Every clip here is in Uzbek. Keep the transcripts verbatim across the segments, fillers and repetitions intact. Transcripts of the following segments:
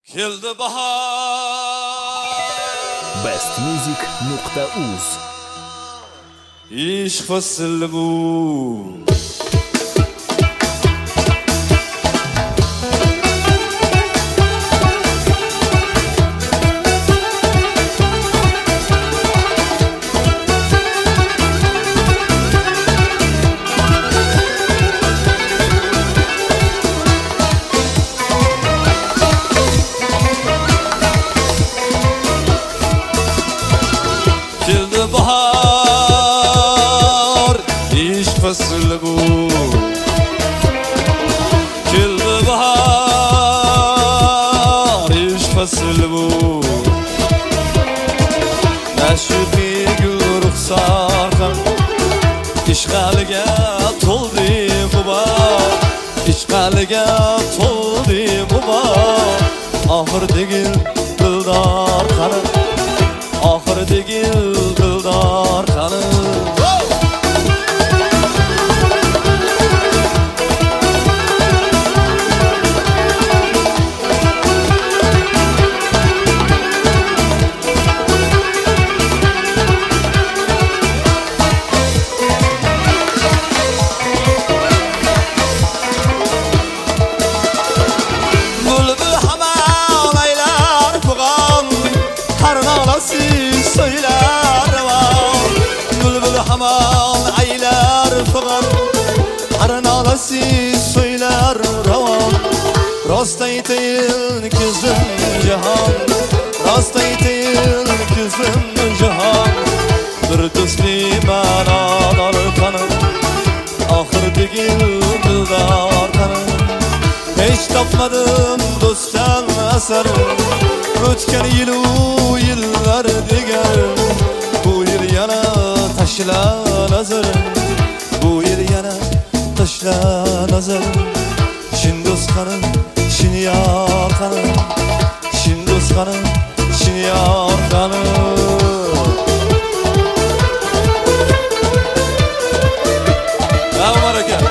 Keldi bahar best music nuqta uz İş faslı bu bahar iş faslı bu Keldi bahar iş faslı bu Meşuqi gül ruxsarxan İşğaliga to'ldi bu bahar İşğaliga to'ldi bu bahar Oxir degil dildor qani Oxir degil dildor qani Bulbul hamon aylar fig'on Qarnolasiz söyler var Bulbul hamon aylar fig'on Qarnolasiz söyler ravan Rost aytayin ko'zim jahon Rost aytayin ko'zim jahon Bir do'stli ma'nodor qani Oxir degil dildor qani Hiç topmadım dostdan asar O'tgan yilu yillar degan Bu yil yana tashla nazar Bu yil yana tashla nazar Shin do'st qani shin yor qani Shin do'st qani shin yor qani Aman aka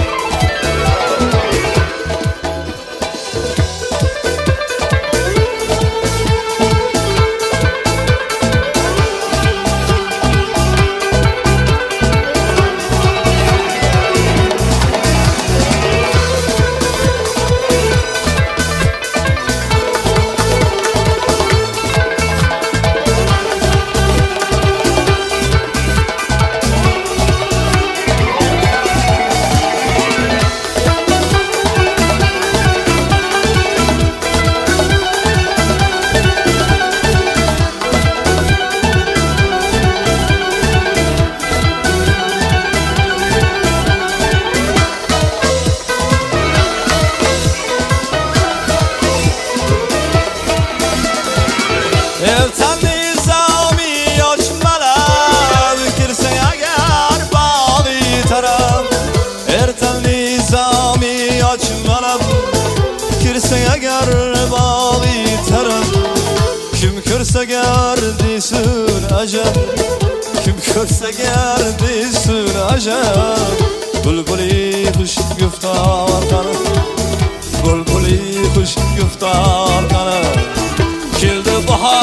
Ertan nizami yochmalab Kirsang agar bog'i tarab Ertan nizami yochmalab Kirsang agar bog'i tarab Kim ko'rsa gar desin ajab Kim ko'rsa gar desin ajab Bulbuli xush guftor qani Bulbuli xush guftor qani Keldi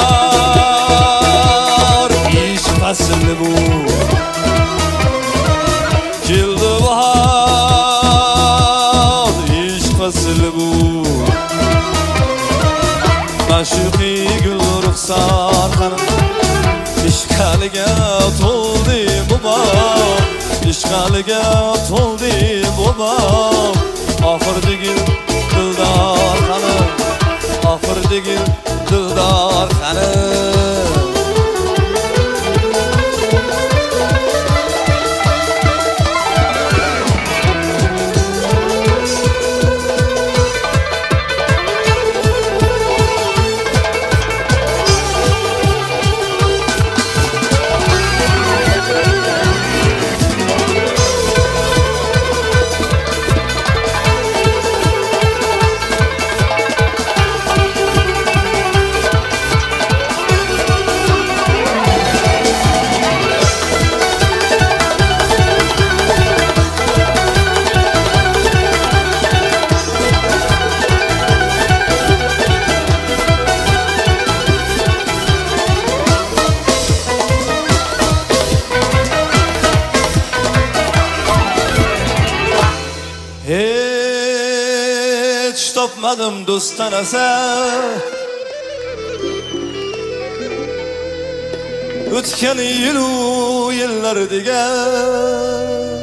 bahar ish fasli bu Keldi bahar ish fasli bu Meşuqi gul ruxsar qani İşğaliga to'ldi bu bog' İşğaliga to'ldi bu bog' Oxir degil dildor qani Oxir degil dildor qani topmadim do'stanasa. O'tgan yilu yillar degan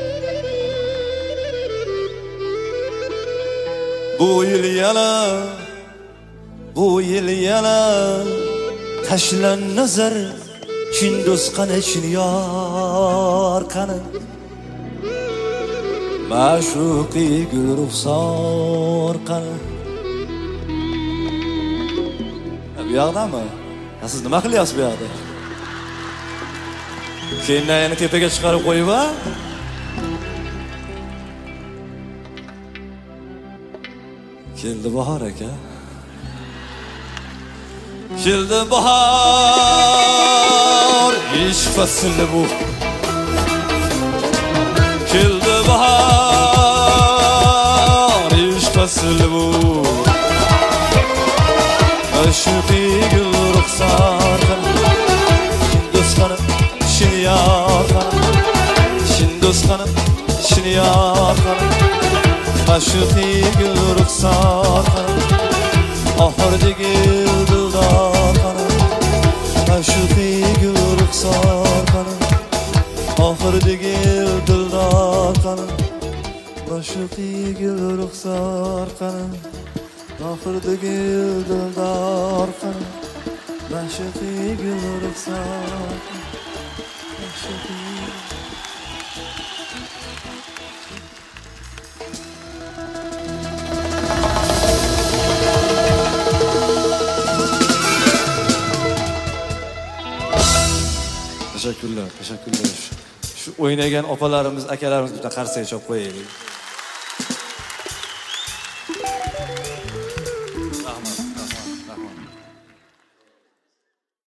bu yil yana bu yil yana tashlan nazar chin do'st qani chin yor qani ma'shuqi gul ruxsor qani. Bu yoqdami? Siz nima qilyapsiz bu yoqda? Keyin yana tepaga chiqarib qo'yib-a? Keldi bahor aka. Keldi bahor, ish fasli bu. Keldi bahor, ish fasli bu. Ma'shuqi gul ruxsor qani, do'st qani shin yor qani, shin do'st qani shin yor qani. Ma'shuqi gul ruxsor qani, oxirdagi dildor qani. Ma'shuqi gul ruxsor qani, oxirdagi dildor qani. Ma'shuqi gul ruxsor qani, oxirdagi dildor qani. Ma'shuqi gul ruxsor qani. Teşekkürler, teşekkürler. Şu oynayan opalarımız, akalarımız bir de karşıya çok koyayım.